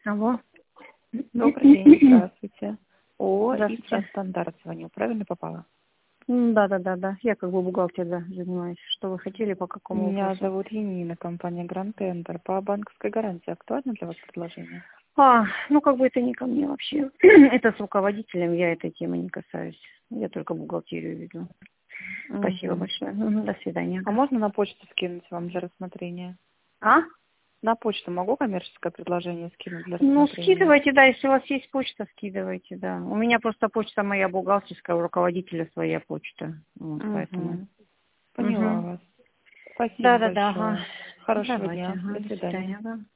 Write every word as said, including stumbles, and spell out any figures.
Алло. Добрый день, здравствуйте. О, Здравствуйте. Стандарт звоню, правильно попала? Да, да, да, да. Я как бы бухгалтер, да, занимаюсь. Что вы хотели, по какому Меня вопросу? зовут Енина, компания Grand Tender. По банковской гарантии актуально для вас предложение? А, ну как бы это не ко мне вообще. Это с руководителем, я этой темы не касаюсь. Я только бухгалтерию веду. Спасибо Мгм. большое. Мгм, до свидания. А можно на почту скинуть вам для рассмотрения? А? На почту могу коммерческое предложение скинуть для Ну, рассмотрения? скидывайте, да, если у вас есть почта, скидывайте, да. У меня просто почта моя бухгалтерская, у руководителя своя почта. Вот, поэтому. Угу. Поняла Угу. вас. Спасибо Да, да, да, ага. большое. Хорошего Давайте, дня. ага, До до свидания. свидания, да.